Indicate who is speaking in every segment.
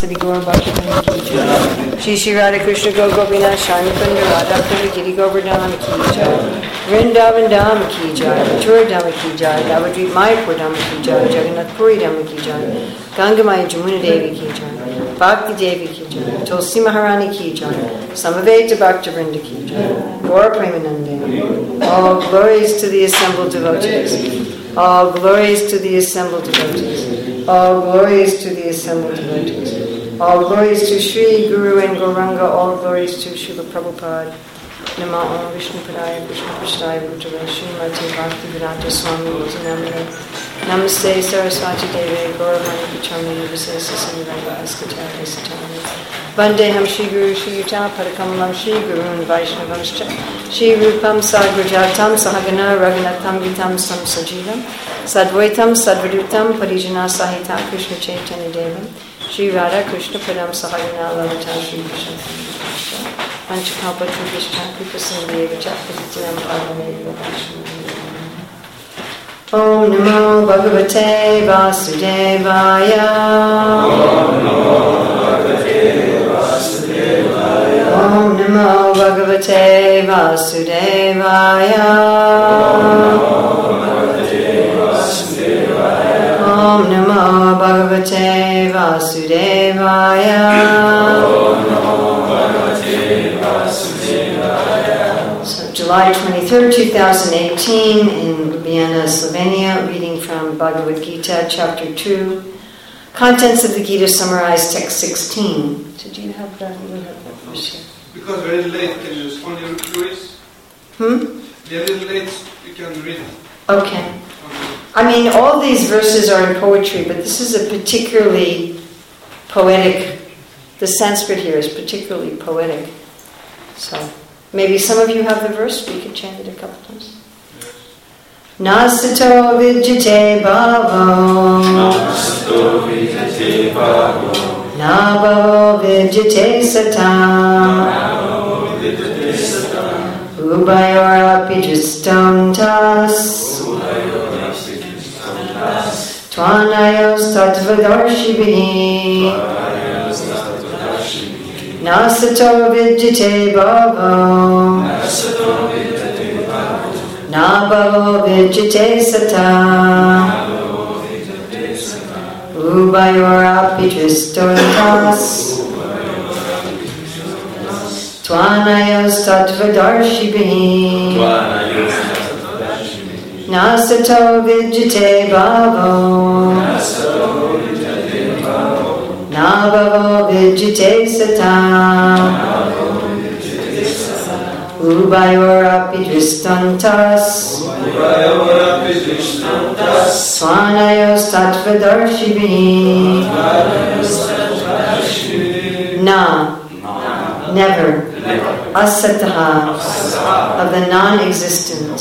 Speaker 1: Sri Gaur Bhaktivinoda Ki Jai. Shri Shri Radha Krishna Gopinath Shami Kunda Radha Kunda Giri Govardhan Ki Jai. Vrindavan Dham Ki Jai. Mathura Dham Ki Jai. Navadvip Mayapur Dham Ki Jai. Jagannath Puri Dham Ki Jai. Gangamaya Jamuna Devi Ki Jai. Bhakti Devi Ki Jai. Tulsi Maharani Ki Jai. Samaveta Bhaktivinoda Ki Jai. Gaura Premanande. All glories to the assembled devotees. All glories to the assembled devotees. All glories to the assembled devotees. All glories to Sri Guru and Gauranga. All glories to Srila Prabhupada. Nama Om Vishnu Padaya Krishna Prasthaya Bhutale Srimati Bhakti Vedanta Swami Namine. Namaste Saraswati Deve Gauravani Pachami Visesa Sanivaya Askataya Satani. Vandeham Shri Guru Shri Yuta Padakamalam Shri Guru and Vaishnavamscha Shri Rupam Sagrajatam Sahagana Raghunatham Vitam Sam Sajivam Sadvaitam Sadvadutam Parijana Sahita Krishna Chaitanya Devam Shri Radha Krishna Padam Sahagana Lalata Shri Krishna Panchakalpa Trubhishta Kripa Sindhya Chakritinam Parvaneva Vaishnava. Om Namo Bhagavate Vasudevaya. Om Namo Bhagavate Vasudevaya. Om Namo Bhagavate Vasudevaya. So July 23rd, 2018 in Ljubljana, Slovenia, reading from Bhagavad Gita, chapter 2. Contents of the Gita summarized, text 16. So do you have that verse here?
Speaker 2: Because very late, can you only read? Very late, you can read it.
Speaker 1: Okay. I mean, all these verses are in poetry, but this is a particularly poetic, the Sanskrit here is particularly poetic. So, maybe some of you have the verse, we could chant it a couple times. Nasato vidyate bhavo. Nasato vidyate bhavo. Nabhavo vidyate satam. Nabhavo vidyate satam. Ubayorapi dristamtas. Tvanayos tattvadarshibhi. Nasato vidyate bhavo. Nabhavo vidyate satam. Ubayorapi dristamtas. Tvanayos tattvadarshibhi. Nasato vidyate bhavo. Nabhavo vidyate satam. Ubayorapi dristamtas. Swanayos tattvadarshibhi. Na, never. Asataha, of the non-existent.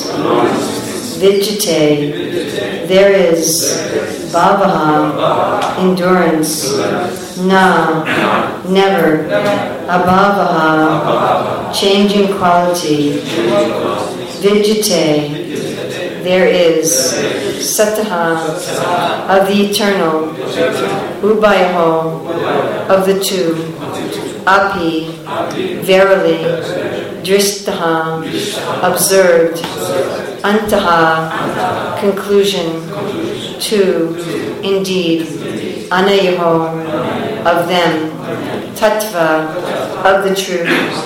Speaker 1: Vidyate, there is. Bhavaha, endurance. Na, never. Abhavaha, changing quality. Vidyate, there is. Sataha, of the eternal. Ubayaho, of the two. Api, verily. Dristaha, observed. Antaha, conclusion. Two, indeed. Anayaho, of them. Tattva, of the truth.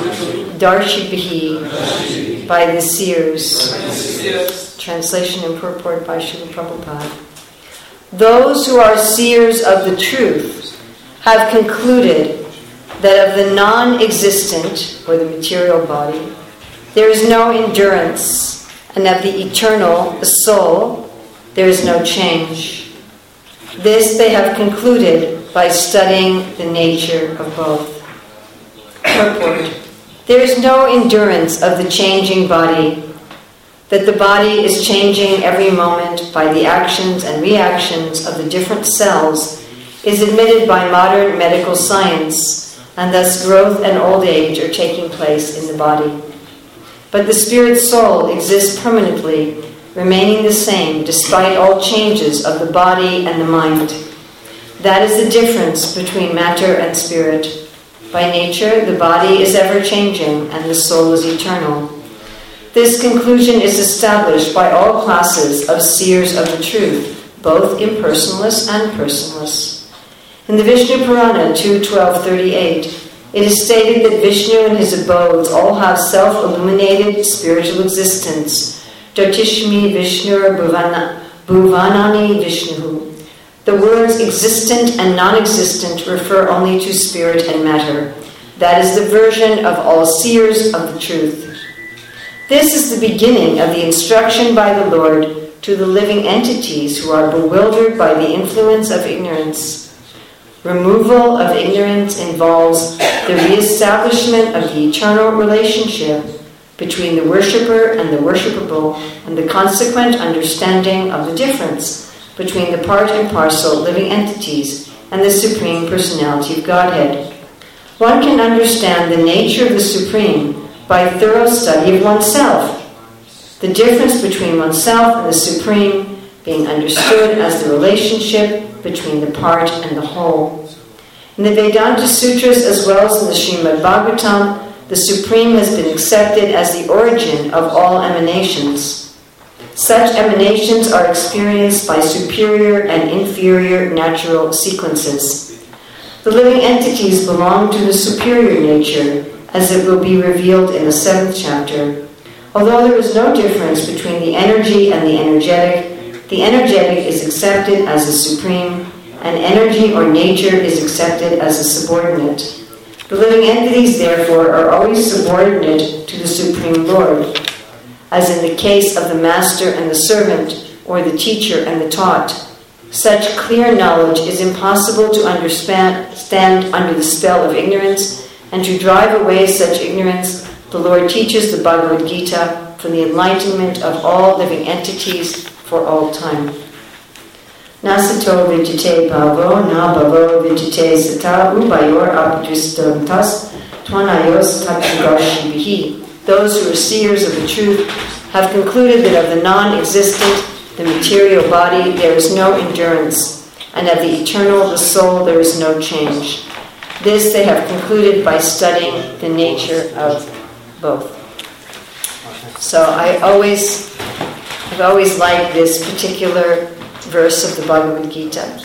Speaker 1: Darshibhi, by the seers. Translation and purport by Srila Prabhupada. Those who are seers of the truth have concluded that of the non-existent, or the material body, there is no endurance, and of the eternal, the soul, there is no change. This they have concluded by studying the nature of both. Purport. There is no endurance of the changing body, that the body is changing every moment by the actions and reactions of the different cells is admitted by modern medical science, and thus growth and old age are taking place in the body. But the spirit soul exists permanently, remaining the same despite all changes of the body and the mind. That is the difference between matter and spirit. By nature, the body is ever-changing and the soul is eternal. This conclusion is established by all classes of seers of the truth, both impersonalists and personalists. In the Vishnu Purana 2.12.38, it is stated that Vishnu and his abodes all have self-illuminated spiritual existence. Jyotishmi Vishnur Bhuvanani Vishnu. The words existent and non-existent refer only to spirit and matter. That is the version of all seers of the truth. This is the beginning of the instruction by the Lord to the living entities who are bewildered by the influence of ignorance. Removal of ignorance involves the re-establishment of the eternal relationship between the worshipper and the worshipable, and the consequent understanding of the difference between the part and parcel living entities and the Supreme Personality of Godhead. One can understand the nature of the Supreme by thorough study of oneself. The difference between oneself and the Supreme being understood as the relationship between the part and the whole. In the Vedanta Sutras as well as in the Srimad Bhagavatam, the Supreme has been accepted as the origin of all emanations. Such emanations are experienced by superior and inferior natural sequences. The living entities belong to the superior nature, as it will be revealed in the 7th chapter. Although there is no difference between the energy and the energetic is accepted as the supreme, and energy or nature is accepted as a subordinate. The living entities, therefore, are always subordinate to the Supreme Lord, as in the case of the master and the servant, or the teacher and the taught. Such clear knowledge is impossible to understand under the spell of ignorance, and to drive away such ignorance, the Lord teaches the Bhagavad Gita for the enlightenment of all living entities for all time. Nasato vidyate bhavo, na bhavo vidyate sata, ubayor apdristantas, twanayos tatsugashibihi. Those who are seers of the truth have concluded that of the non-existent, the material body, there is no endurance, and of the eternal, the soul, there is no change. This they have concluded by studying the nature of both. So I've always liked this particular verse of the Bhagavad Gita.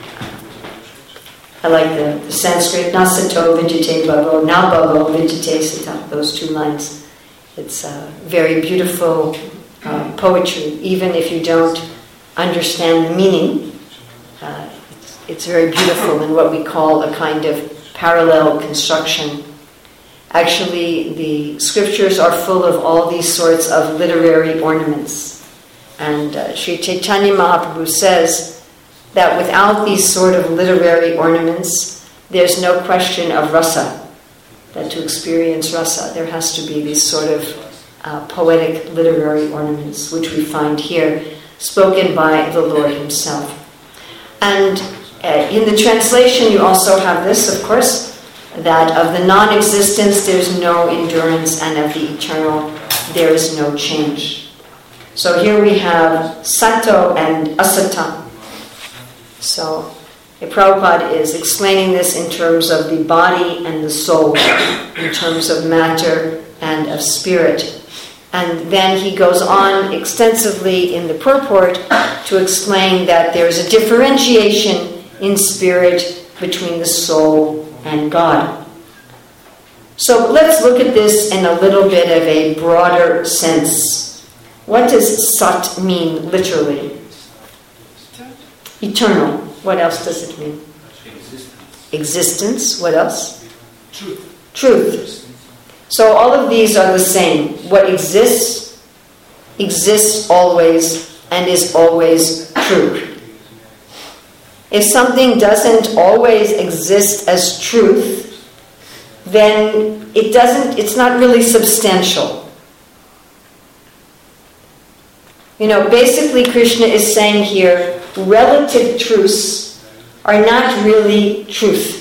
Speaker 1: I like the Sanskrit, nasato vidyate bhavo, na bhavo vidyate sata, those two lines. It's very beautiful poetry, even if you don't understand the meaning. It's very beautiful in what we call a kind of parallel construction. Actually, the scriptures are full of all these sorts of literary ornaments. And Sri Chaitanya Mahaprabhu says that without these sort of literary ornaments, there's no question of rasa. That to experience rasa, there has to be these sort of poetic literary ornaments, which we find here, spoken by the Lord himself. And in the translation, you also have this, of course, that of the non-existence, there's no endurance, and of the eternal, there is no change. So here we have sato and asata. So Prabhupada is explaining this in terms of the body and the soul, in terms of matter and of spirit. And then he goes on extensively in the purport to explain that there is a differentiation in spirit between the soul and God. So let's look at this in a little bit of a broader sense. What does sat mean literally? Eternal. What else does it mean? Existence. What else? Truth. So all of these are the same. What exists always and is always true. If something doesn't always exist as truth, then it's not really substantial. Basically Krishna is saying here, relative truths are not really truth.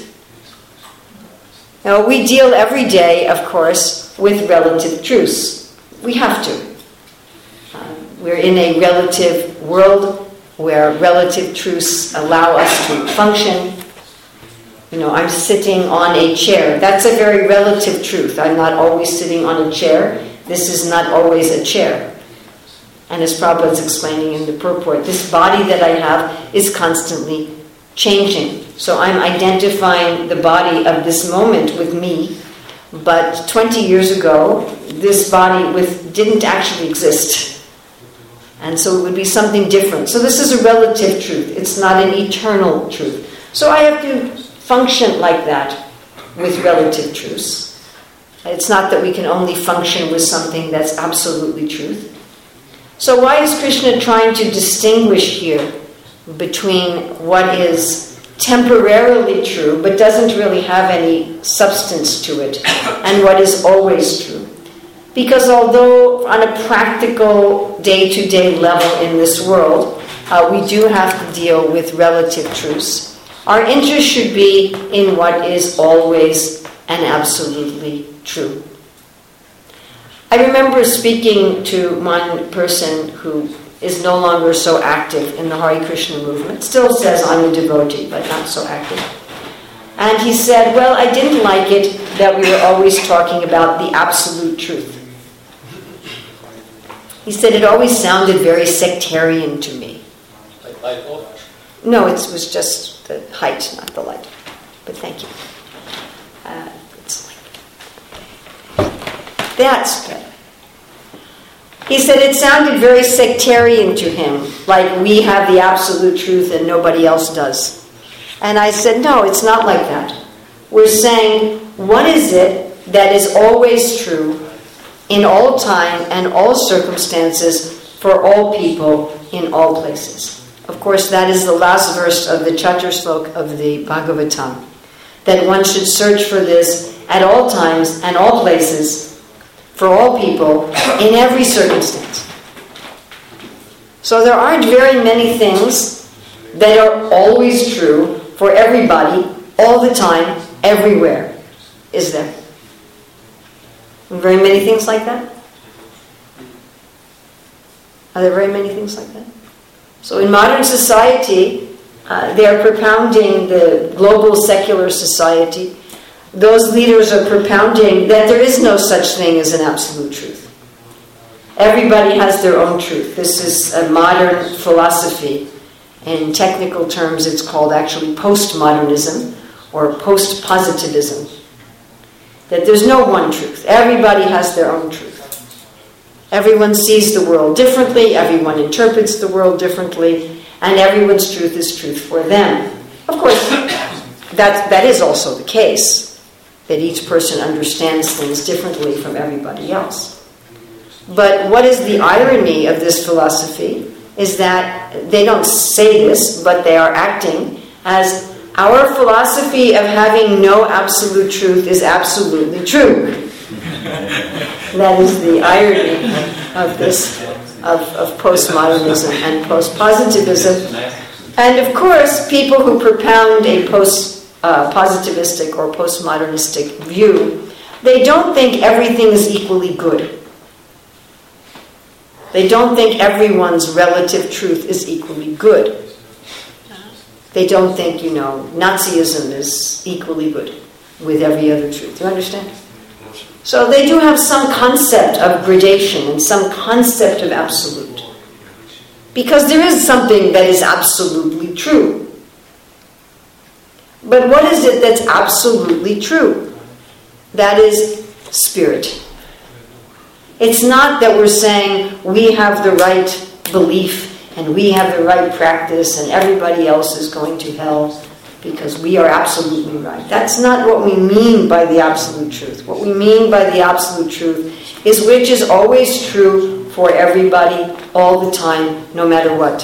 Speaker 1: Now, we deal every day, of course, with relative truths. We have to. We're in a relative world where relative truths allow us to function. I'm sitting on a chair. That's a very relative truth. I'm not always sitting on a chair. This is not always a chair. And as Prabhupada is explaining in the purport, this body that I have is constantly changing. So I'm identifying the body of this moment with me. But 20 years ago, this body didn't actually exist. And so it would be something different. So this is a relative truth. It's not an eternal truth. So I have to function like that with relative truths. It's not that we can only function with something that's absolutely truth. So why is Krishna trying to distinguish here between what is temporarily true but doesn't really have any substance to it and what is always true? Because although on a practical day-to-day level in this world we do have to deal with relative truths, our interest should be in what is always and absolutely true. I remember speaking to one person who is no longer so active in the Hare Krishna movement, still says I'm a devotee, but not so active. And he said, well, I didn't like it that we were always talking about the absolute truth. He said it always sounded very sectarian to me.
Speaker 3: Like light voltage?
Speaker 1: No, it was just the height, not the light. But thank you. That's good. He said it sounded very sectarian to him, like we have the absolute truth and nobody else does. And I said, no, it's not like that. We're saying, what is it that is always true in all time and all circumstances for all people in all places? Of course, that is the last verse of the Chatur Slok of the Bhagavatam, that one should search for this at all times and all places for all people in every circumstance. So there aren't very many things that are always true for everybody, all the time, everywhere, is there? Very many things like that? Are there very many things like that? So in modern society, they are propounding the global secular society. Those leaders are propounding that there is no such thing as an absolute truth. Everybody has their own truth. This is a modern philosophy. In technical terms, it's called actually postmodernism or post-positivism. That there's no one truth. Everybody has their own truth. Everyone sees the world differently, everyone interprets the world differently, and everyone's truth is truth for them. Of course, that is also the case, that each person understands things differently from everybody else. But what is the irony of this philosophy is that they don't say this, but they are acting as our philosophy of having no absolute truth is absolutely true. That is the irony of this, of postmodernism and postpositivism. And of course, people who propound a positivistic or postmodernistic view, they don't think everything is equally good. They don't think everyone's relative truth is equally good. They don't think, Nazism is equally good with every other truth. You understand? So they do have some concept of gradation and some concept of absolute. Because there is something that is absolutely true. But what is it that's absolutely true? That is spirit. It's not that we're saying we have the right belief and we have the right practice and everybody else is going to hell because we are absolutely right. That's not what we mean by the absolute truth. What we mean by the absolute truth is which is always true for everybody all the time, no matter what.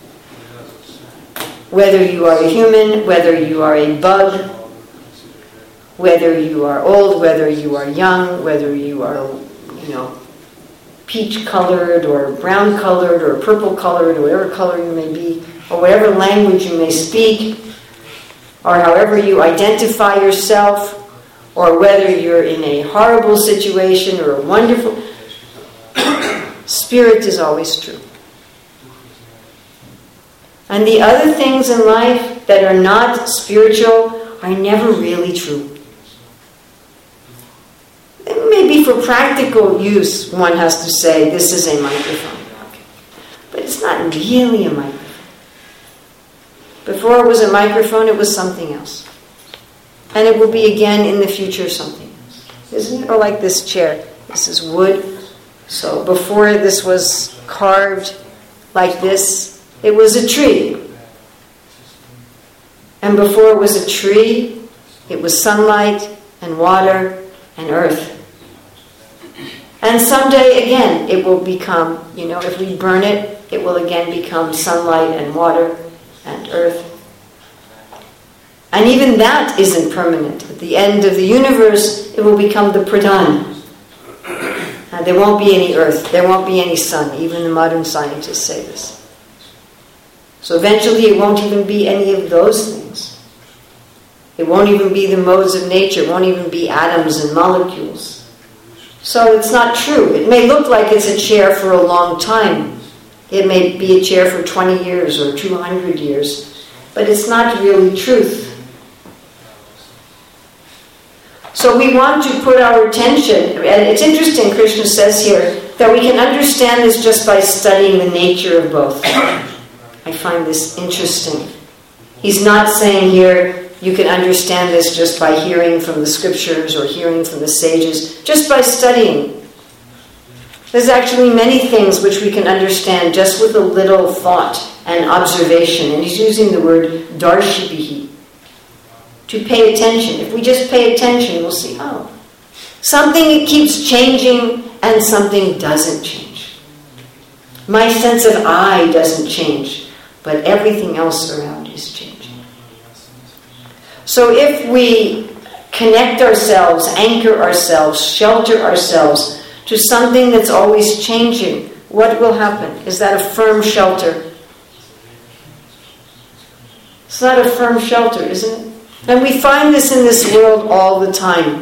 Speaker 1: Whether you are a human, whether you are a bug, whether you are old, whether you are young, whether you are, peach-colored or brown-colored or purple-colored or whatever color you may be, or whatever language you may speak, or however you identify yourself, or whether you're in a horrible situation or a wonderful... Spirit is always true. And the other things in life that are not spiritual are never really true. Maybe for practical use, one has to say, this is a microphone. Okay. But it's not really a microphone. Before it was a microphone, it was something else. And it will be again in the future something else. Isn't it? Or like this chair. This is wood. So before this was carved like this, it was a tree. And before it was a tree, it was sunlight and water and earth. And someday again, it will become, if we burn it, it will again become sunlight and water and earth. And even that isn't permanent. At the end of the universe, it will become the Pradhan. There won't be any earth. There won't be any sun. Even the modern scientists say this. So eventually it won't even be any of those things. It won't even be the modes of nature. It won't even be atoms and molecules. So it's not true. It may look like it's a chair for a long time. It may be a chair for 20 years or 200 years. But it's not really truth. So we want to put our attention, and it's interesting, Krishna says here, that we can understand this just by studying the nature of both. I find this interesting. He's not saying here, you can understand this just by hearing from the scriptures or hearing from the sages, just by studying. There's actually many things which we can understand just with a little thought and observation. And he's using the word darshibihi. To pay attention. If we just pay attention, we'll see, something keeps changing and something doesn't change. My sense of I doesn't change, but everything else around is changing. So if we connect ourselves, anchor ourselves, shelter ourselves to something that's always changing, what will happen? Is that a firm shelter? It's not a firm shelter, isn't it? And we find this in this world all the time.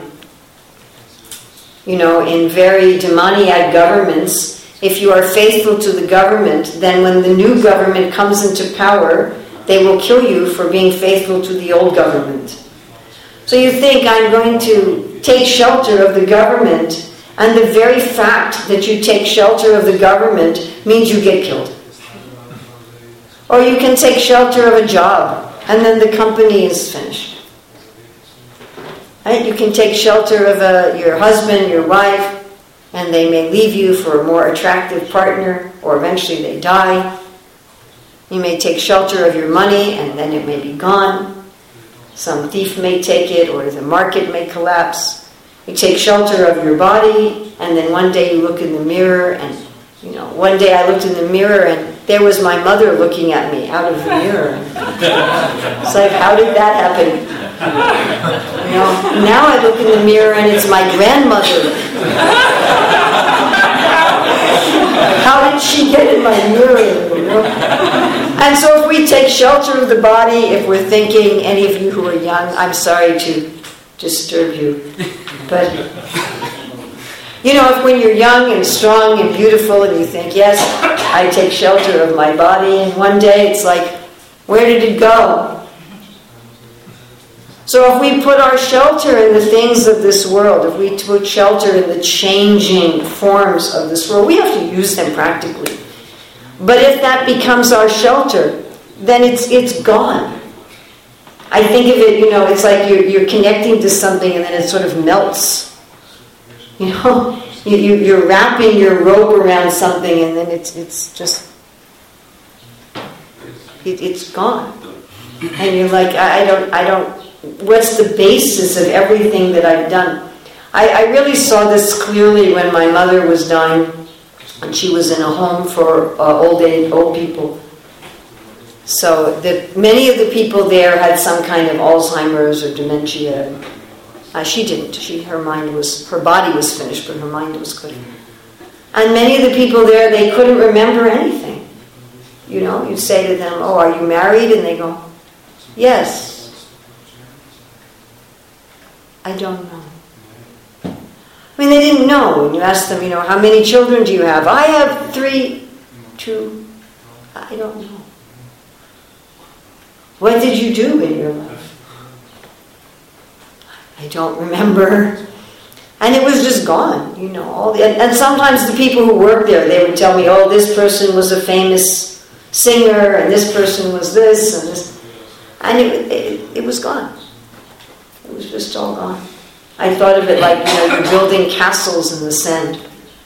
Speaker 1: In very demoniac governments, if you are faithful to the government, then when the new government comes into power, they will kill you for being faithful to the old government. So you think, I'm going to take shelter of the government, and the very fact that you take shelter of the government means you get killed. Or you can take shelter of a job, and then the company is finished. Right? You can take shelter of your husband, your wife, and they may leave you for a more attractive partner, or eventually they die. You may take shelter of your money, and then it may be gone. Some thief may take it, or the market may collapse. You take shelter of your body, and then one day you look in the mirror, and one day I looked in the mirror, and there was my mother looking at me out of the mirror. It's like, how did that happen? Now I look in the mirror and it's my grandmother. How did she get in my mirror? And so if we take shelter of the body, if we're thinking, any of you who are young, I'm sorry to disturb you, but if when you're young and strong and beautiful and you think, yes, I take shelter of my body, and one day it's like, where did it go? So if we put our shelter in the things of this world, if we put shelter in the changing forms of this world, we have to use them practically. But if that becomes our shelter, then it's gone. I think of it, it's like you're connecting to something and then it sort of melts. You're wrapping your rope around something and then it's just, it's gone. And you're like, I don't, what's the basis of everything that I've done? I really saw this clearly when my mother was dying and she was in a home for old people. So many of the people there had some kind of Alzheimer's or dementia. She didn't. Her body was finished, but her mind was good. And many of the people there, they couldn't remember anything. You'd say to them, "Oh, are you married?" And they go, "Yes." I don't know. I mean, they didn't know. When you ask them, how many children do you have? I have 3, 2. I don't know. What did you do in your life? I don't remember. And it was just gone, and sometimes the people who worked there, they would tell me, oh, this person was a famous singer, and this person was this, and this. And it was gone. It was just all gone. I thought of it like, you're building castles in the sand.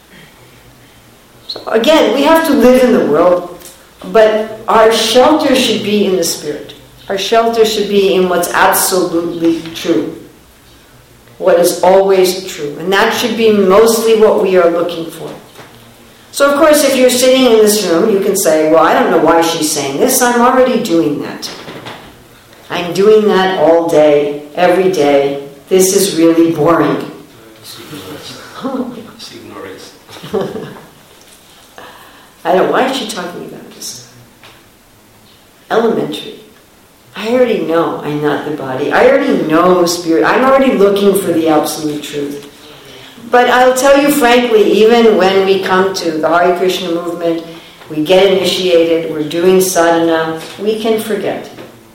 Speaker 1: So again, we have to live in the world, but our shelter should be in the spirit. Our shelter should be in what's absolutely true. What is always true. And that should be mostly what we are looking for. So of course, if you're sitting in this room, you can say, well, I don't know why she's saying this. I'm already doing that. I'm doing that all day, every day. This is really boring.
Speaker 3: Ignore it.
Speaker 1: I don't know, why is she talking about this? Elementary. I already know I'm not the body. I already know spirit. I'm already looking for the absolute truth. But I'll tell you frankly, even when we come to the Hare Krishna movement, we get initiated, we're doing sadhana, we can forget.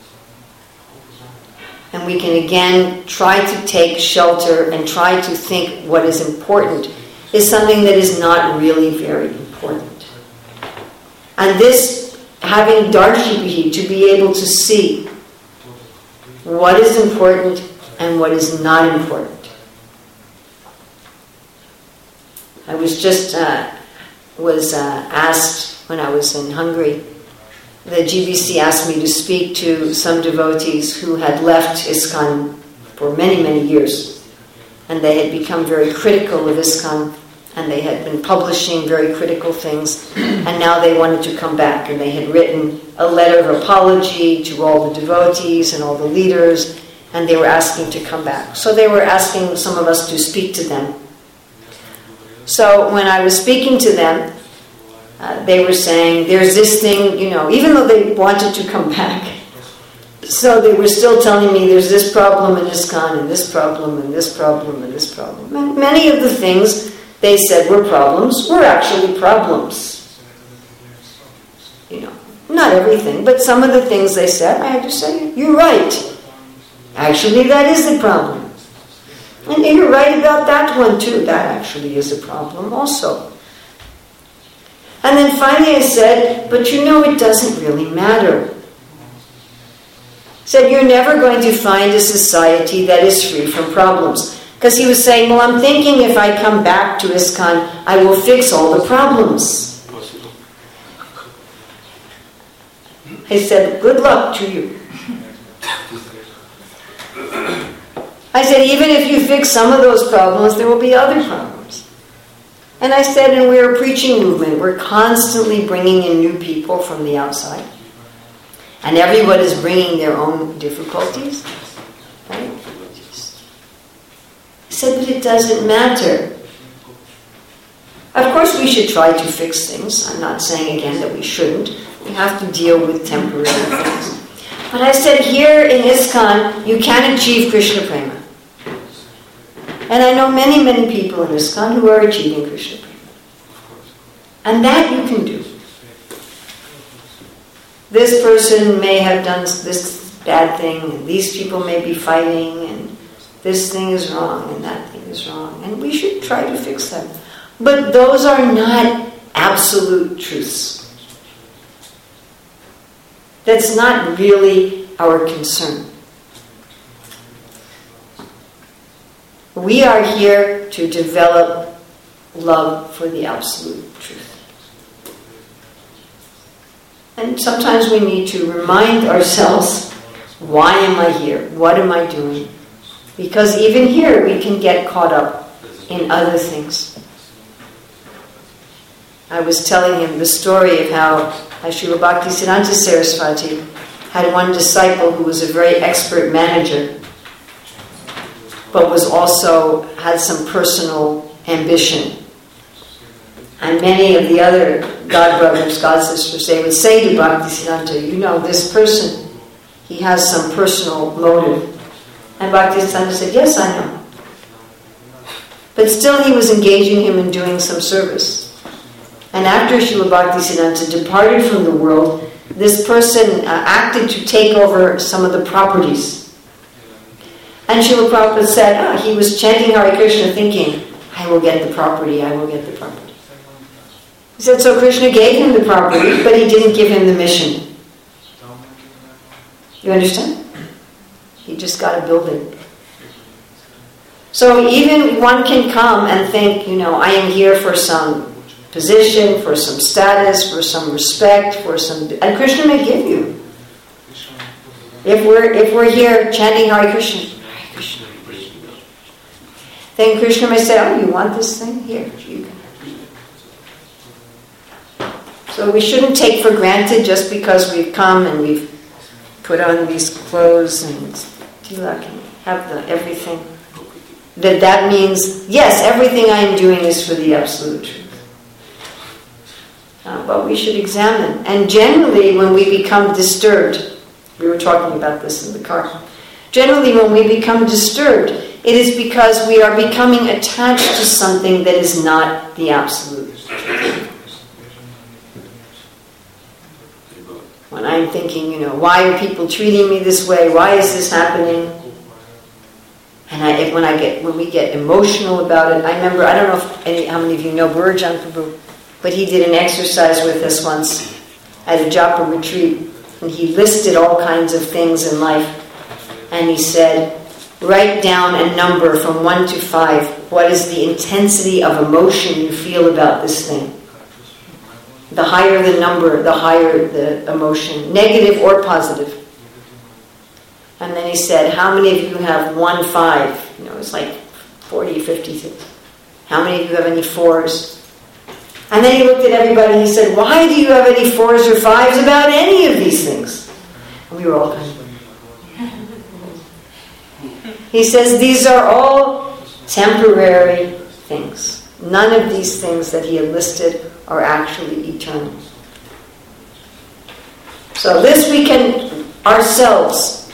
Speaker 1: And we can again try to take shelter and try to think what is important is something that is not really very important. And this, having Darshibhi, to be able to see what is important and what is not important. I was just asked when I was in Hungary, the GBC asked me to speak to some devotees who had left ISKCON for many, many years. And they had become very critical of ISKCON, and they had been publishing very critical things, and now they wanted to come back. And they had written a letter of apology to all the devotees and all the leaders, and they were asking to come back. So they were asking some of us to speak to them. So when I was speaking to them, they were saying, there's this thing, even though they wanted to come back, so they were still telling me there's this problem in ISKCON, and this problem, and this problem, and this problem. And many of the things they said were problems were actually problems. Not everything, but some of the things they said, I had to say, you're right. Actually, that is the problem. And you're right about that one too. That actually is a problem also. And then finally I said, but it doesn't really matter. Said, you're never going to find a society that is free from problems. Because he was saying, well, I'm thinking if I come back to ISKCON, I will fix all the problems. I said, good luck to you. I said, even if you fix some of those problems, there will be other problems. And I said, and we're a preaching movement. We're constantly bringing in new people from the outside. And everyone is bringing their own difficulties. Right? I said, but it doesn't matter. Of course we should try to fix things. I'm not saying again that we shouldn't. We have to deal with temporary things. But I said, here in ISKCON, you can achieve Krishna Prema. And I know many, many people in ISKCON who are achieving Krishna Prema. And that you can do. This person may have done this bad thing, and these people may be fighting, and this thing is wrong, and that thing is wrong. And we should try to fix them. But those are not absolute truths. That's not really our concern. We are here to develop love for the absolute truth. And sometimes we need to remind ourselves, why am I here? What am I doing? Because even here we can get caught up in other things. I was telling him the story of how Srila Bhaktisiddhanta Saraswati had one disciple who was a very expert manager, but was also had some personal ambition. And many of the other God brothers, God sisters, they would say to Bhaktisiddhanta, this person, he has some personal motive. And Bhaktisiddhanta said, yes, I know. But still he was engaging him in doing some service. And after Srila Bhaktisiddhanta departed from the world, this person acted to take over some of the properties. And Srila Prabhupada said, he was chanting Hare Krishna thinking, I will get the property, I will get the property. He said, so Krishna gave him the property, but he didn't give him the mission. You understand? He just got a building. So even one can come and think, I am here for some position, for some status, for some respect, and Krishna may give you. If we're here chanting Hare Krishna, then Krishna may say, you want this thing? Here, you can. So we shouldn't take for granted just because we've come and we've put on these clothes and tilak and have everything. That means, yes, everything I am doing is for the absolute truth. But we should examine. And generally, when we become disturbed, we were talking about this in the car, generally when we become disturbed, it is because we are becoming attached to something that is not the absolute. When I'm thinking, why are people treating me this way? Why is this happening? And when we get emotional about it, I remember, I don't know how many of you know Burjan Prabhu, but he did an exercise with us once at a japa retreat, and he listed all kinds of things in life, and he said, write down a number from 1 to 5. What is the intensity of emotion you feel about this thing? The higher the number, the higher the emotion, negative or positive. And then he said, how many of you have 1, 5? It's like 40, 50. How many of you have any 4s? And then he looked at everybody and he said, why do you have any 4s or 5s about any of these things? And we were all kind of... He says, these are all temporary things. None of these things that he had listed are actually eternal. So this we can, ourselves,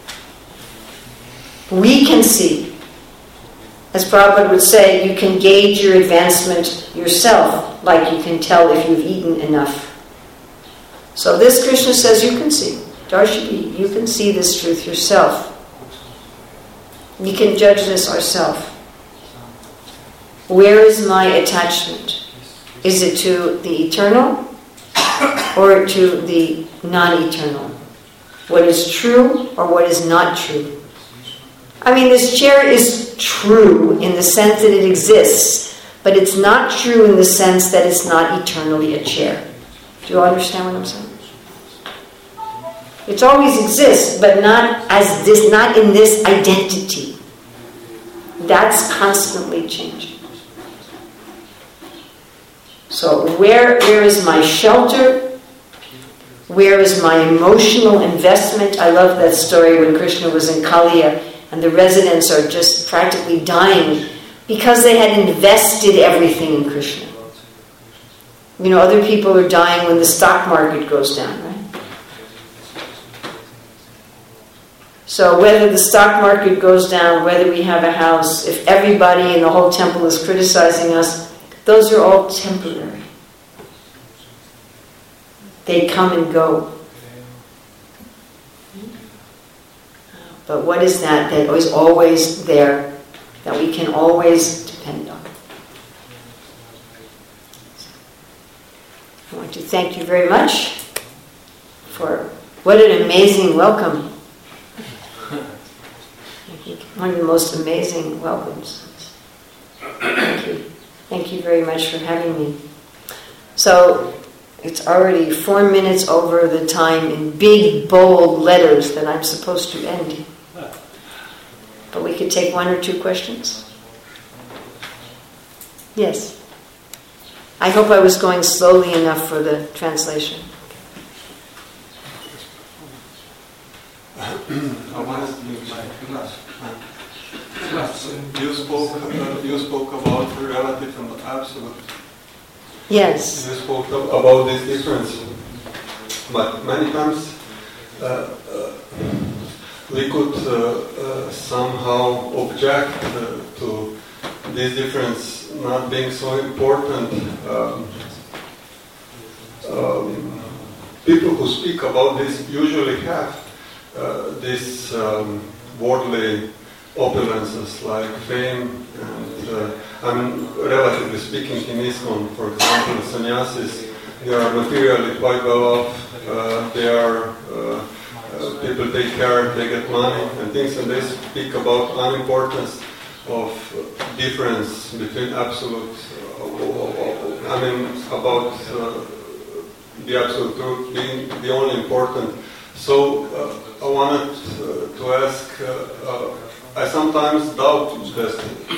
Speaker 1: we can see. As Prabhupada would say, you can gauge your advancement yourself, like you can tell if you've eaten enough. So this Krishna says you can see. Darshini, you can see this truth yourself. We can judge this ourselves. Where is my attachment? Is it to the eternal or to the non-eternal? What is true or what is not true? I mean, this chair is true in the sense that it exists, but it's not true in the sense that it's not eternally a chair. Do you understand what I'm saying? It always exists, but not as this, not in this identity. That's constantly changing. So where is my shelter? Where is my emotional investment? I love that story when Krishna was in Kaliya and the residents are just practically dying because they had invested everything in Krishna. Other people are dying when the stock market goes down, right? So whether the stock market goes down, whether we have a house, if everybody in the whole temple is criticizing us, those are all temporary. They come and go. But what is that is always there, that we can always depend on? I want to thank you very much for what an amazing welcome. One of the most amazing welcomes. Thank you. Thank you very much for having me. So, it's already 4 minutes over the time in big, bold letters that I'm supposed to end. But we could take 1 or 2 questions. Yes. I hope I was going slowly enough for the translation.
Speaker 3: You spoke about relative and absolute.
Speaker 1: Yes.
Speaker 3: You spoke about this difference, but many times we could somehow object to this difference not being so important. people who speak about this usually have this worldly opulences like fame and relatively speaking in ISKCON, for example, the sannyasis, they are materially quite well off, they are people take care, they get money and things, and they speak about unimportance of difference between absolute, about the absolute truth being the only important. So I wanted to ask, I sometimes doubt that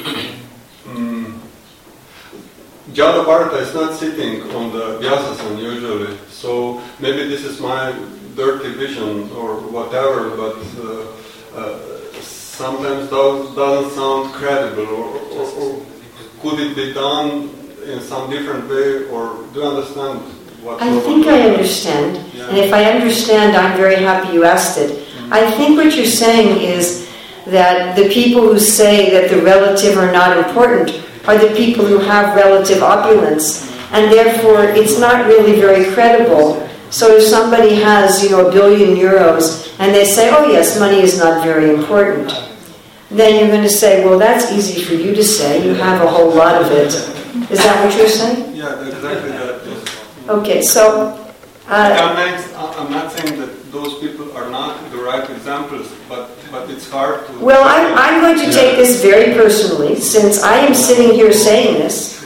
Speaker 3: Jadabharata is not sitting on the Vyasasana usually, so maybe this is my dirty vision or whatever, but sometimes doesn't sound credible, or could it be done in some different way, or do you understand what?
Speaker 1: I think I understand,
Speaker 3: yeah.
Speaker 1: And if I understand, I'm very happy you asked it. I think what you're saying is that the people who say that the relative are not important are the people who have relative opulence, and therefore it's not really very credible. So if somebody has, €1 billion, and they say, oh yes, money is not very important, then you're going to say, well, that's easy for you to say. You have a whole lot of it. Is that what you're saying?
Speaker 3: Yeah, exactly that. Yes.
Speaker 1: Okay, so...
Speaker 3: I'm not saying that those people are not the right examples, but it's hard to...
Speaker 1: Well, I'm going to take this very personally, since I am sitting here saying this.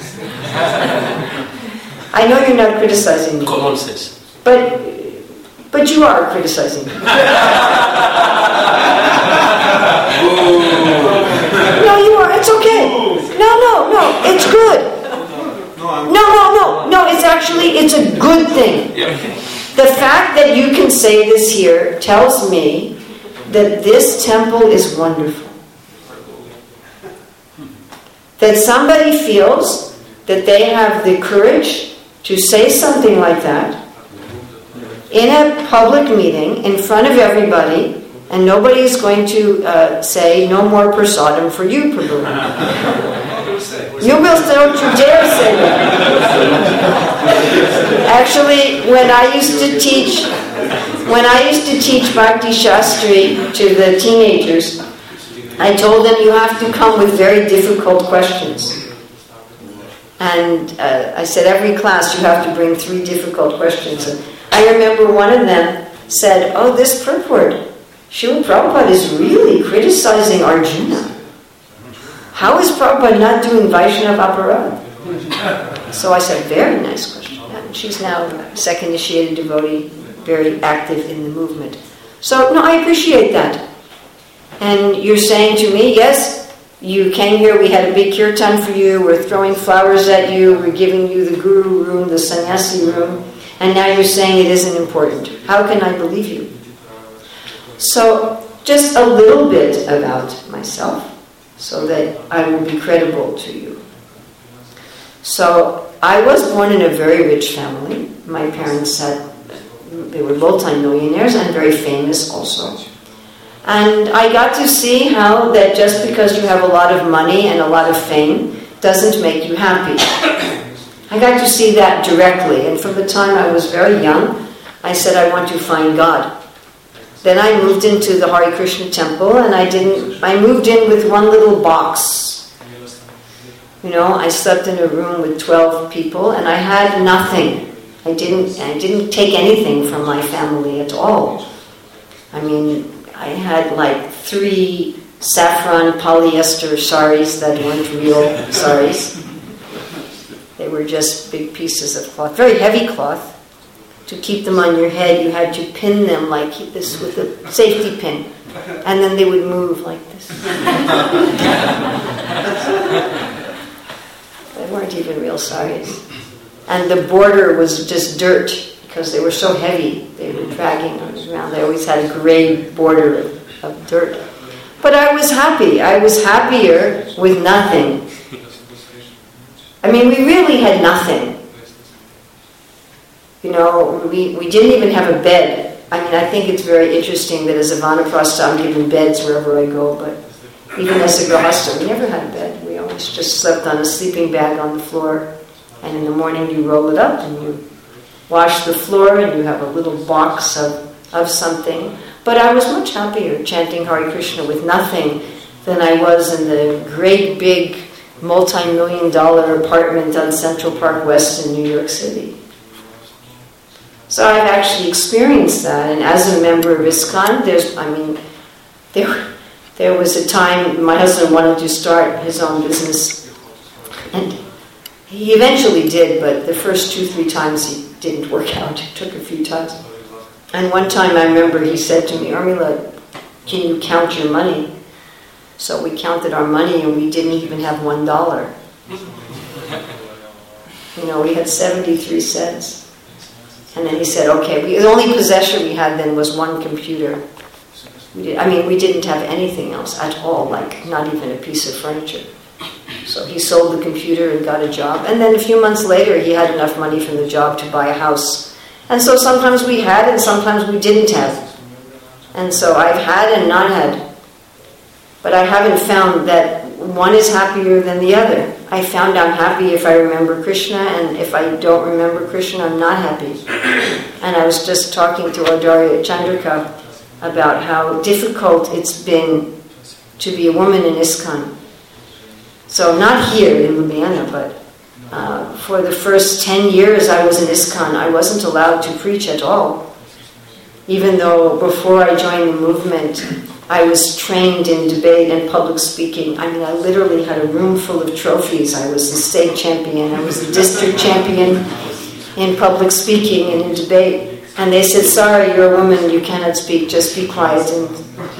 Speaker 1: I know you're not criticizing me.
Speaker 4: Common sense.
Speaker 1: But you are criticizing me. No, you are. It's okay. No, it's good. No, it's a good thing. The fact that you can say this here tells me that this temple is wonderful. That somebody feels that they have the courage to say something like that in a public meeting in front of everybody, and nobody is going to say, no more prasadam for you, Prabhu. You will say, don't you dare say that. Actually, when I used to teach Bhakti Shastri to the teenagers, I told them you have to come with very difficult questions. And I said, every class you have to bring 3 difficult questions. And I remember one of them said, oh, this purport, Srila Prabhupada is really criticizing Arjuna. How is Prabhupada not doing Vaishnava aparad? So I said, very nice question. And she's now a second initiated devotee, very active in the movement. So, no, I appreciate that. And you're saying to me, yes, you came here, we had a big kirtan for you, we're throwing flowers at you, we're giving you the guru room, the sannyasi room, and now you're saying it isn't important. How can I believe you? So, just a little bit about myself, so that I will be credible to you. So, I was born in a very rich family. My parents they were multi-millionaires and very famous also. And I got to see how that just because you have a lot of money and a lot of fame doesn't make you happy. I got to see that directly, and from the time I was very young, I said I want to find God. Then I moved into the Hare Krishna temple, and I moved in with one little box. I slept in a room with 12 people, and I had nothing. I didn't take anything from my family at all. I had like 3 saffron polyester saris that weren't real saris. They were just big pieces of cloth, very heavy cloth. To keep them on your head, you had to pin them like this with a safety pin. And then they would move like this. They weren't even real saris. And the border was just dirt, because they were so heavy. They were dragging on the ground. They always had a gray border of dirt. But I was happy. I was happier with nothing. We really had nothing. We didn't even have a bed. I think it's very interesting that as a Vanaprastha I'm given beds wherever I go, but even as a Grahastha, we never had a bed. We always just slept on a sleeping bag on the floor, and in the morning you roll it up and you wash the floor and you have a little box of something. But I was much happier chanting Hare Krishna with nothing than I was in the great big multi-million-dollar apartment on Central Park West in New York City. So I've actually experienced that, and as a member of ISKCON, there was a time my husband wanted to start his own business, and he eventually did, but the first 2-3 times he didn't work out. It took a few times. And one time I remember he said to me, Urmila, can you count your money? So we counted our money and we didn't even have $1. We had 73 cents. And then he said, okay, the only possession we had then was one computer. We didn't have anything else at all, like not even a piece of furniture. So he sold the computer and got a job. And then a few months later, he had enough money from the job to buy a house. And so sometimes we had and sometimes we didn't have. And so I've had and not had. But I haven't found that one is happier than the other. I found I'm happy if I remember Krishna, and if I don't remember Krishna, I'm not happy. And I was just talking to Adarya Chandrika about how difficult it's been to be a woman in ISKCON. So not here in Ljubljana, but for the first 10 years I was in ISKCON, I wasn't allowed to preach at all. Even though before I joined the movement, I was trained in debate and public speaking. I literally had a room full of trophies. I was the state champion, I was the district champion in public speaking and in debate. And they said, sorry, you're a woman, you cannot speak, just be quiet. And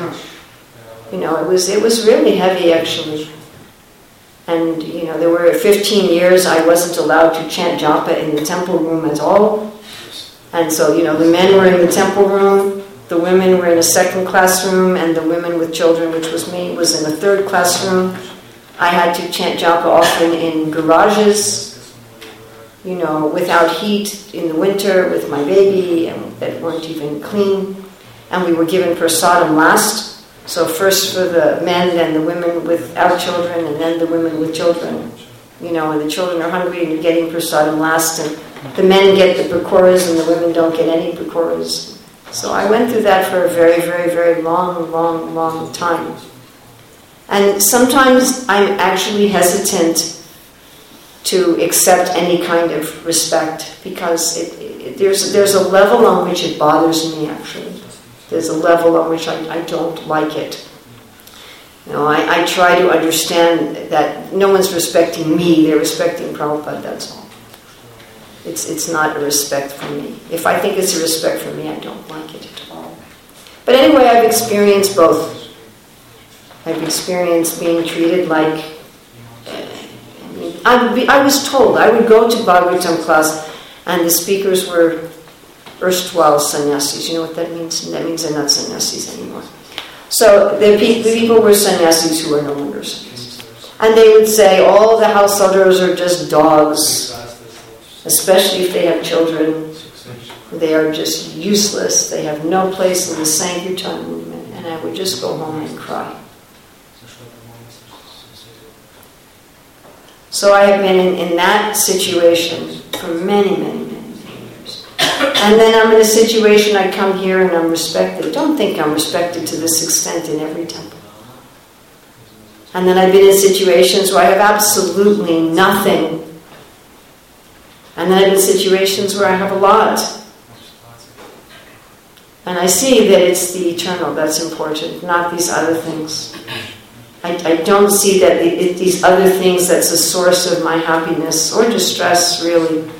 Speaker 1: it was really heavy actually. And there were 15 years I wasn't allowed to chant japa in the temple room at all. And so, the men were in the temple room, the women were in a second classroom, and the women with children, which was me, was in a third classroom. I had to chant japa often in garages, without heat in the winter with my baby, and that weren't even clean. And we were given prasadam last. So first for the men, then the women without children, and then the women with children. And the children are hungry and you're getting prasadam last, and the men get the pakoras and the women don't get any pakoras. So I went through that for a very, very, very long time. And sometimes I'm actually hesitant to accept any kind of respect, because there's a level on which it bothers me actually. There's a level on which I don't like it. I try to understand that no one's respecting me, they're respecting Prabhupada, that's all. It's not a respect for me. If I think it's a respect for me, I don't like it at all. But anyway, I've experienced both. I've experienced being treated like... I was told, I would go to Bhagavatam class, and the speakers were erstwhile sannyasis. You know what that means? That means they're not sannyasis anymore. So the people were sannyasis who are no longer sannyasis. And they would say, all the house elders are just dogs, especially if they have children. They are just useless. They have no place in the Sankirtan movement. And I would just go home and cry. So I have been in that situation for many years. And then I'm in a situation, I come here and I'm respected. Don't think I'm respected to this extent in every temple. And then I've been in situations where I have absolutely nothing. And then I've been in situations where I have a lot. And I see that it's the eternal that's important, not these other things. I don't see that these other things that's the source of my happiness or distress, really.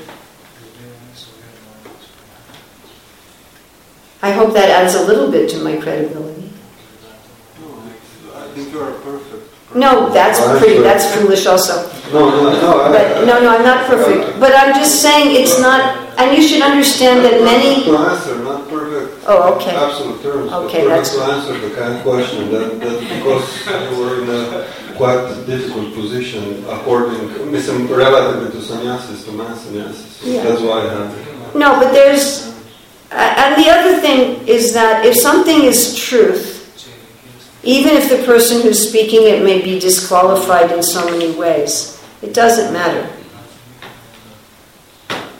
Speaker 1: I hope that adds a little bit to my credibility.
Speaker 3: No, I think you are perfect.
Speaker 1: No, that's foolish also. No, I'm not perfect. But I'm just saying it's not, and you should understand that many...
Speaker 3: To answer, not perfect.
Speaker 1: Oh, okay.
Speaker 3: Absolute terms.
Speaker 1: Okay,
Speaker 3: that's to answer the kind of question. That's because you were in a quite difficult position relatively to sannyasis, to man sannyasis. Yeah. That's why I have it.
Speaker 1: No, but there's... and the other thing is that if something is truth, even if the person who's speaking it may be disqualified in so many ways, it doesn't matter.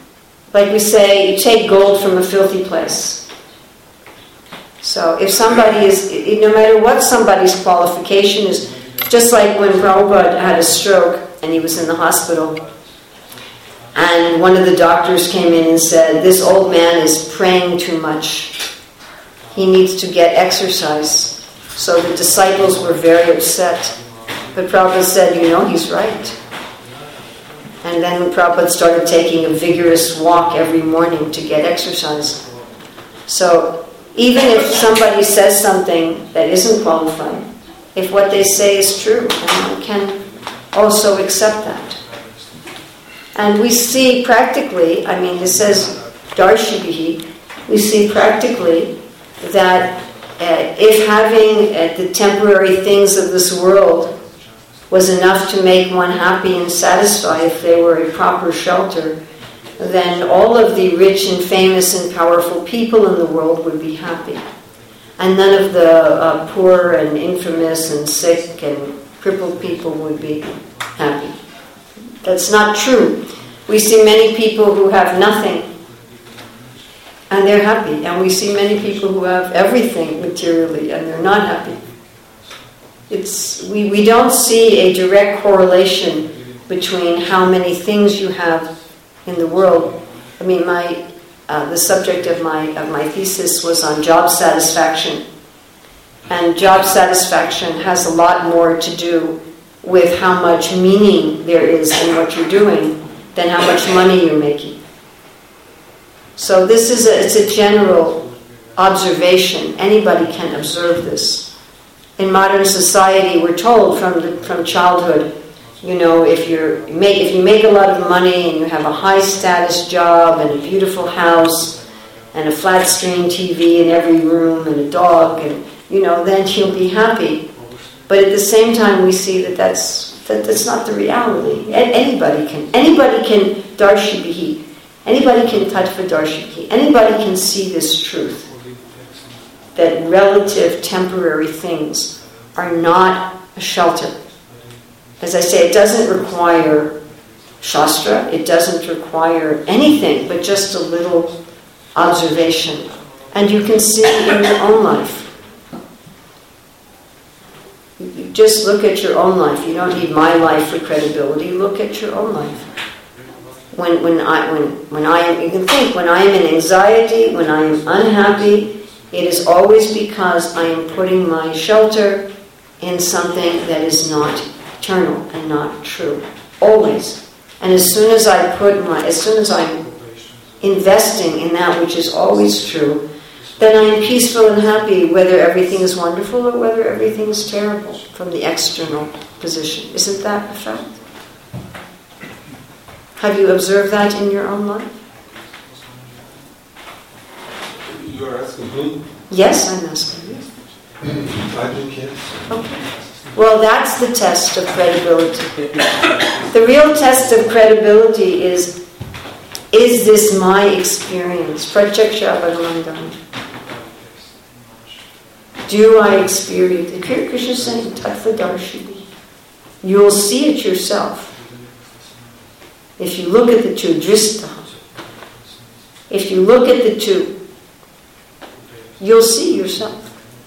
Speaker 1: like we say, you take gold from a filthy place. So if somebody is, no matter what somebody's qualification is, just like when Prabhupada had a stroke and he was in the hospital, and one of the doctors came in and said, this old man is praying too much. He needs to get exercise. So the disciples were very upset. But Prabhupada said, he's right. And then Prabhupada started taking a vigorous walk every morning to get exercise. So even if somebody says something that isn't qualified, if what they say is true, then one can also accept that. And we see practically, it says Darshibhihi, we see practically that if having the temporary things of this world was enough to make one happy and satisfied if they were a proper shelter, then all of the rich and famous and powerful people in the world would be happy. And none of the poor and infamous and sick and crippled people would be happy. That's not true. We see many people who have nothing and they're happy. And we see many people who have everything materially and they're not happy. We don't see a direct correlation between how many things you have in the world. The subject of my thesis was on job satisfaction. And job satisfaction has a lot more to do with how much meaning there is in what you're doing than how much money you're making. So it's a general observation. Anybody can observe this. In modern society, we're told from childhood, if you make a lot of money and you have a high status job and a beautiful house and a flat screen TV in every room and a dog, and then you'll be happy. But at the same time, we see that's not the reality. Anybody can darshibhihi. Anybody can tattva darshibhihi. Anybody can see this truth, that relative temporary things are not a shelter. As I say, it doesn't require shastra, it doesn't require anything but just a little observation. And you can see in your own life. You just look at your own life. You don't need my life for credibility. Look at your own life. When I am in anxiety, when I am unhappy, it is always because I am putting my shelter in something that is not eternal and not true. Always. And as soon as I'm investing in that which is always true, then I am peaceful and happy whether everything is wonderful or whether everything is terrible from the external position. Isn't that a fact? Have you observed that in your own life?
Speaker 3: You are asking me?
Speaker 1: Yes, I'm asking you.
Speaker 3: I think yes.
Speaker 1: Okay. Well, that's the test of credibility. The real test of credibility is this my experience? Pratyaksha Bhagavantam. Do I experience it? Krishna is saying, Tattva Darshini. You'll see it yourself. If you look at the two, Drista. If you look at the two, you'll see yourself.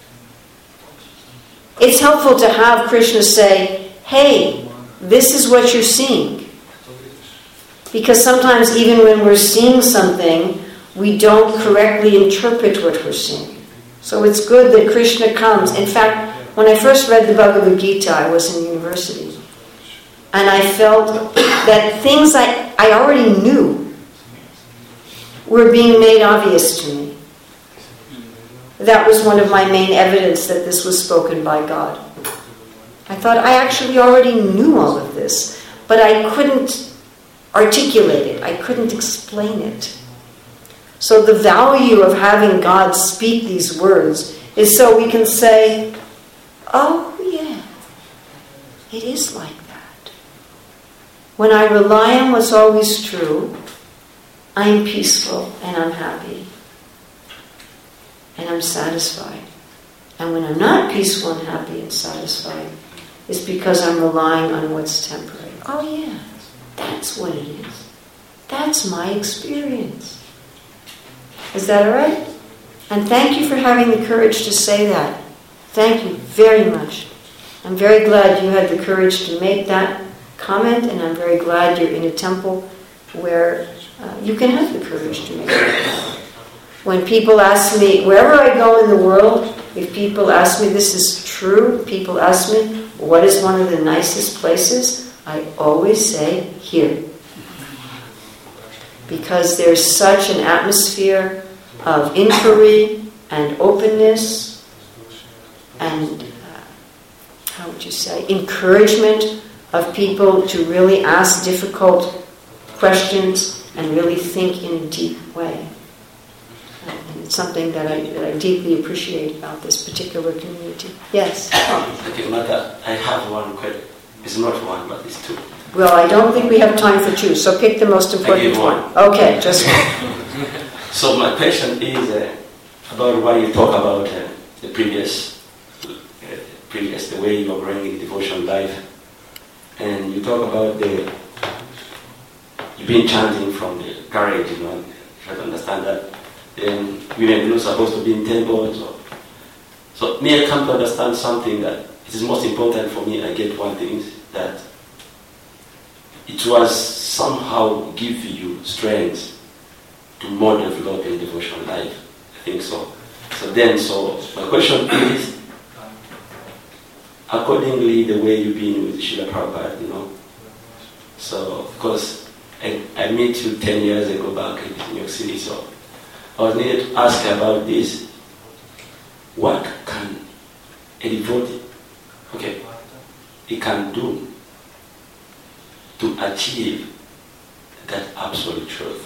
Speaker 1: It's helpful to have Krishna say, hey, this is what you're seeing. Because sometimes even when we're seeing something, we don't correctly interpret what we're seeing. So it's good that Krishna comes. In fact, when I first read the Bhagavad Gita, I was in university. And I felt that things I already knew were being made obvious to me. That was one of my main evidence that this was spoken by God. I thought I actually already knew all of this, but I couldn't articulate it. I couldn't explain it. So the value of having God speak these words is so we can say, oh yeah, it is like that. When I rely on what's always true, I'm peaceful and I'm happy. And I'm satisfied. And when I'm not peaceful and happy and satisfied, it's because I'm relying on what's temporary. Oh yeah, that's what it is. That's my experience. Is that all right? And thank you for having the courage to say that. Thank you very much. I'm very glad you had the courage to make that comment, and I'm very glad you're in a temple where you can have the courage to make that. When people ask me, wherever I go in the world, if people ask me, this is true, people ask me, what is one of the nicest places? I always say, here. Because there's such an atmosphere of inquiry and openness and, how would you say, encouragement of people to really ask difficult questions and really think in a deep way. And it's something that I deeply appreciate about this particular community. Yes?
Speaker 4: Okay, Mother, I have one question. It's not one, but it's two.
Speaker 1: Well, I don't think we have time for two, so pick the most important one. Okay, just one.
Speaker 4: So my question is about what you talk about the previous, the way you are bringing devotion life. And you talk about you've been chanting from the garage, try to understand that. Then women are not supposed to be in temples. So me, I come to understand something that it is most important for me. I get one thing, that it was somehow give you strength to more develop in devotional life. I think so. So my question is, accordingly the way you've been with Srila Prabhupada, So, because I met you 10 years ago back in New York City, so I was needed to ask about this. What can a devotee, he can do to achieve that absolute truth?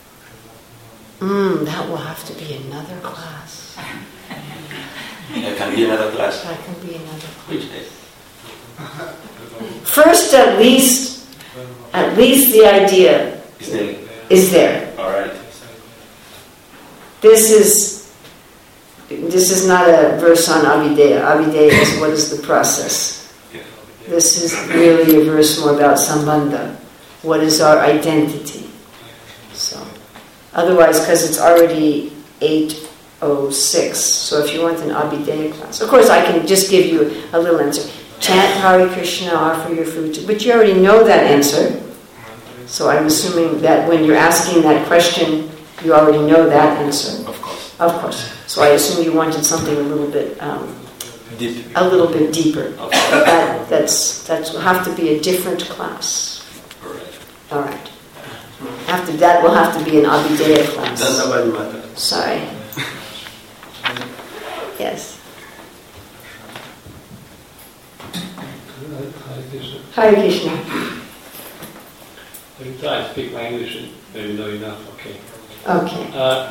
Speaker 1: That will have to be another class.
Speaker 4: There can be another class.
Speaker 1: That can be another class.
Speaker 4: Which day?
Speaker 1: First, at least the idea is there.
Speaker 4: All right.
Speaker 1: This is not a verse on Abhideya. Abhideya is what is the process. This is really a verse more about Sambandha. What is our identity? So, otherwise, because it's already 8:06, so if you want an Abhideya class, of course I can just give you a little answer. Chant Hare Krishna, offer your food, but you already know that answer. So I'm assuming that when you're asking that question, you already know that answer.
Speaker 4: Of course.
Speaker 1: Of course. So I assume you wanted something a little bit
Speaker 4: Deep.
Speaker 1: a little bit deeper.
Speaker 4: Okay.
Speaker 1: That will have to be a different class.
Speaker 4: All right.
Speaker 1: All right. That will have to be an Abhideya class.
Speaker 4: Doesn't matter.
Speaker 1: Sorry. Yes. Hare Krishna.
Speaker 5: I will try to speak my English and maybe not enough, okay.
Speaker 1: Okay.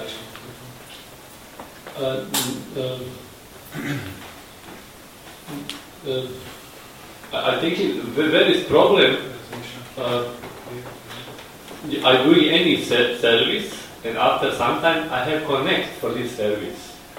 Speaker 5: I think there is problem. I'm doing any service, and after some time I have connect for this service.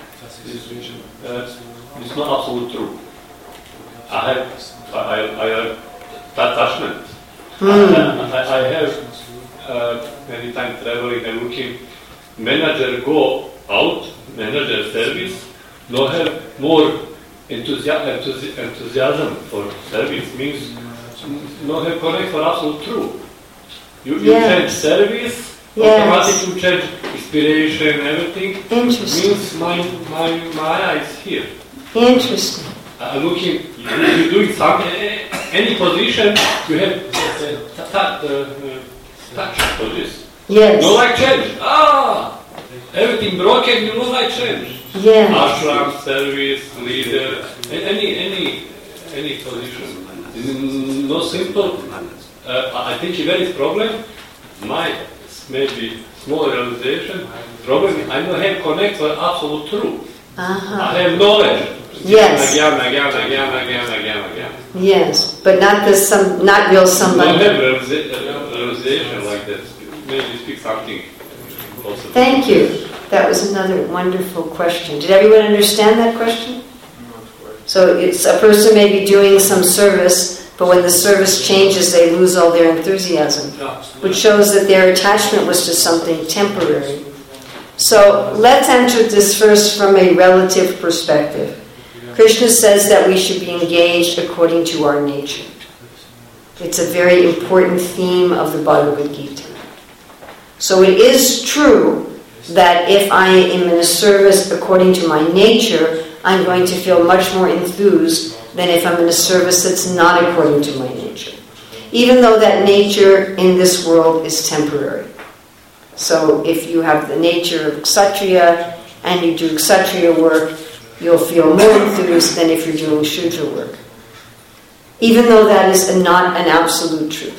Speaker 5: It's not absolute true. I have attachment. I have many times traveling and looking. Manager go out, manager service, no have more enthusiasm for service, means no have connect for absolute true. You change service, automatically you change inspiration, everything.
Speaker 1: Interesting.
Speaker 5: Means my eyes here.
Speaker 1: Interesting.
Speaker 5: Looking, you're doing something, any position, you have touch for this.
Speaker 1: Yes.
Speaker 5: No like change. Everything broken, you don't like change.
Speaker 1: Yes.
Speaker 5: Ashram, service, leader, any position. No simple. I think there is problem. My maybe small realization. Problem. I don't have connect for absolute truth. I have knowledge.
Speaker 1: Yes.
Speaker 5: Again.
Speaker 1: Yes, but not real somebody.
Speaker 5: I don't have realization like this. Maybe speak something. Possible.
Speaker 1: Thank you. That was another wonderful question. Did everyone understand that question? So it's a person may be doing some service But when the service changes, they lose all their enthusiasm, which shows that their attachment was to something temporary. So let's enter this first from a relative perspective. Krishna says that we should be engaged according to our nature. It's a very important theme of the Bhagavad Gita. So it is true that if I am in a service according to my nature, I'm going to feel much more enthused than if I'm in a service that's not according to my nature. Even though that nature in this world is temporary. So if you have the nature of Kshatriya and you do Kshatriya work, you'll feel more enthused than if you're doing Shudra work. Even though that is not an absolute truth.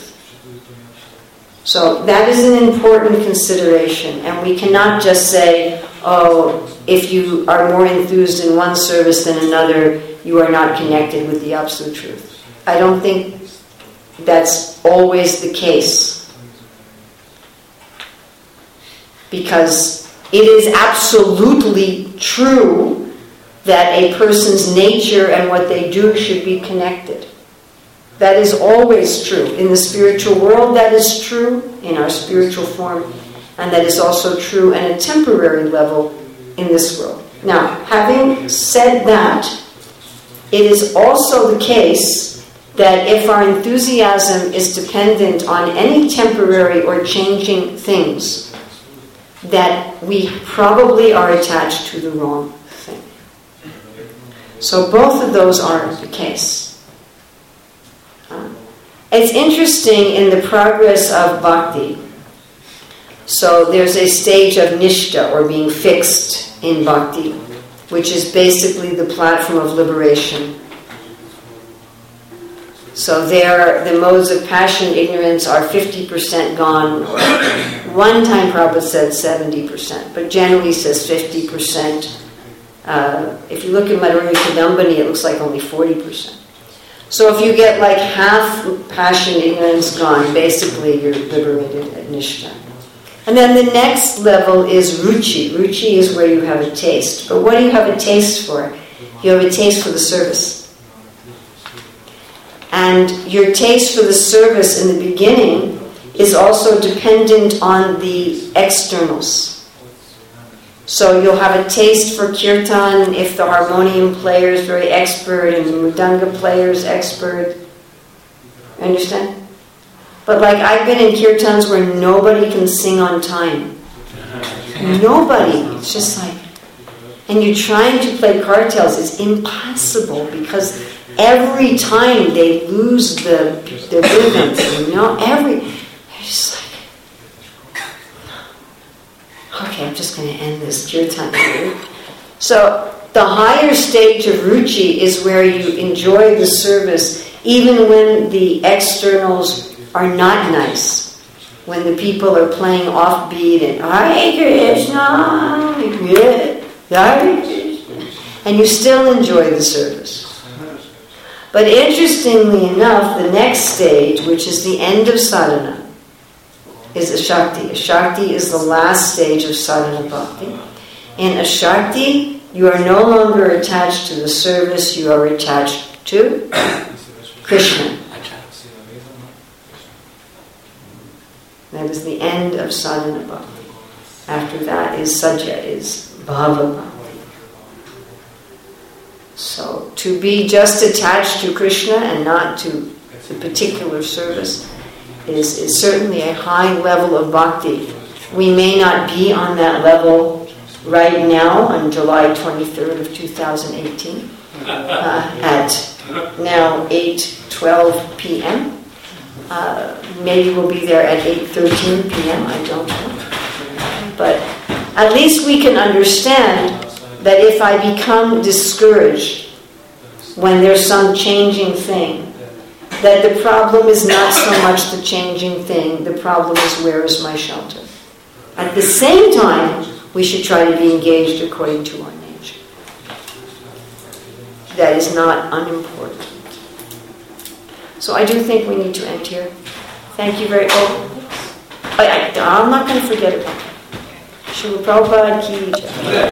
Speaker 1: So that is an important consideration, and we cannot just say, oh, if you are more enthused in one service than another, you are not connected with the absolute truth. I don't think that's always the case. Because it is absolutely true that a person's nature and what they do should be connected. That is always true. In the spiritual world, that is true in our spiritual form, and that is also true at a temporary level in this world. Now, having said that, it is also the case that if our enthusiasm is dependent on any temporary or changing things, that we probably are attached to the wrong thing. So both of those are the case. It's interesting in the progress of bhakti. So there's a stage of nishta, or being fixed in bhakti, which is basically the platform of liberation. So there, the modes of passion, ignorance are 50% gone. One time Prabhupada said 70%, but generally says 50%. If you look at Madhurya Kadambini, it looks like only 40%. So if you get like half passion, ignorance gone, basically you're liberated at nishta. And then the next level is ruchi. Ruchi is where you have a taste. But what do you have a taste for? You have a taste for the service. And your taste for the service in the beginning is also dependent on the externals. So you'll have a taste for kirtan if the harmonium player is very expert and the mridanga player is expert. Understand? But like I've been in kirtans where nobody can sing on time. Nobody. It's just like, and you're trying to play cartels. It's impossible because every time they lose the rhythm. They're just like, okay, I'm just going to end this kirtan here. So the higher stage of ruchi is where you enjoy the service even when the externals are not nice. When the people are playing offbeat and Hare Krishna, Hare Krishna, and you still enjoy the service. But interestingly enough, the next stage, which is the end of sadhana, is Ashakti. Ashakti is the last stage of sadhana bhakti. In Ashakti, you are no longer attached to the service, you are attached to Krishna. That is the end of sadhana bhakti. After that is sajja, is bhava bhakti. So to be just attached to Krishna and not to the particular service is certainly a high level of bhakti. We may not be on that level right now on July 23rd of 2018 at now 8:12 p.m. Maybe we'll be there at 8:13 p.m. I don't know. But at least we can understand that if I become discouraged when there's some changing thing, that the problem is not so much the changing thing, the problem is where is my shelter. At the same time, we should try to be engaged according to our nature. That is not unimportant. So I do think we need to end here. Thank you very much. I'm not going to forget about it. Srila Prabhupada ki jai.